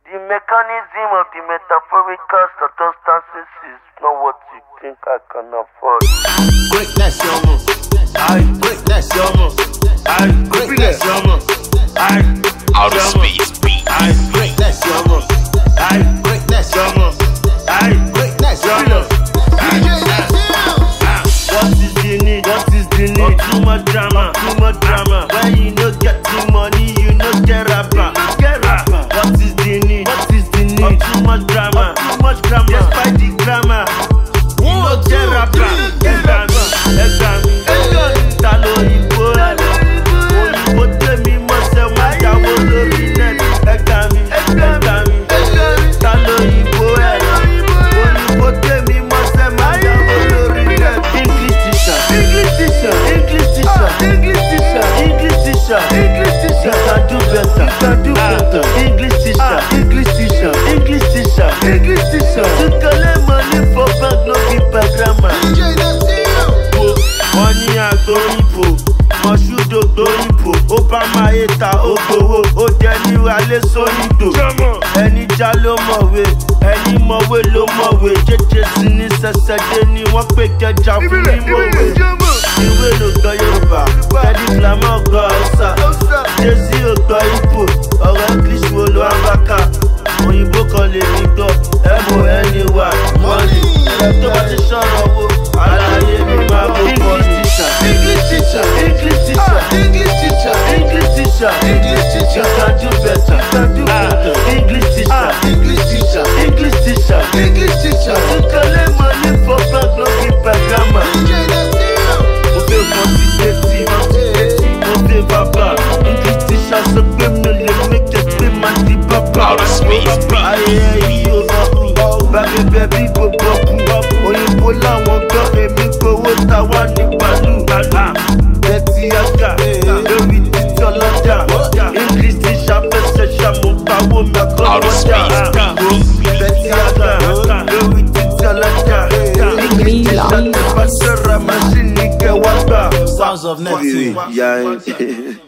The mechanism of the metaphorical circumstances is not what you think I can afford. Greatness, yomo. Greatness, yomo. Greatness, yomo. Outer space beat. Greatness, yomo. Greatness, yomo. Greatness, yomo. What is the need? What is the need? Of too much drama, too much drama. When you no get the money, you no get rapper. What is the need? What is the need? Of too much drama, too much drama. Despite the grammar, you no get rapper. Exam, talo ibo elo. Oyinbo temi mose ma yawo lori net. Exam, talo ibo elo. Oyinbo temi mose ma yawo lori net. English teacher. You can do better. English teacher. You can let money for bank, no be per grammar. Money a go ipo, Moshudo go ipo. Obama eta ogowo, Ojeni wale sonido. Ẹni já ló mọ̀wé, ẹni mọ̀wé ló mọ̀wé. Jẹ́jẹ́ sí ní sẹ́sẹ́dé ni wọ́n pè kẹjà fún mímọ̀wé. Ìwé ló gbọ́ Yorùbá, ẹni flamọ́ gbọ́ Hausa. Jésì ò gbọ́ Igbo, ọ̀rọ̀ English wo ló ń bá ká. Òyìnbó kan lè ní gbọ́, MONEY, money. Ẹ tó bá ti sọ̀rọ̀ wo, àlàyé mi máa bó pọ̀ ní. English teacher. You can do better. English teacher. You can let money for bank, no be per grammar. Mo fẹ́ quantitative, mo fẹ́ bàbá. English teacher sọ pé mi ò lè make it pé máa di bàbá. Outer space beat. Ayé yìí ò bọ̀kú, bàbí bẹ́bí kò bọ̀kú. Òyìnbó làwọn gbọ́ èmi gbowó ta wá ní bàálù. Bẹ́tì àgà lórí títí ọlọ́jà. English teacher fẹsẹ̀ ṣàmùpàwọ́ mi Outer space àkọ́kọ́. beat. Bẹ́tì àgà lórí títí ọlọ́jà. English teacher fẹsẹ̀ ṣàmùpàwọ́ mi àkọ́kọ́. Sounds of Neptune. Yeah.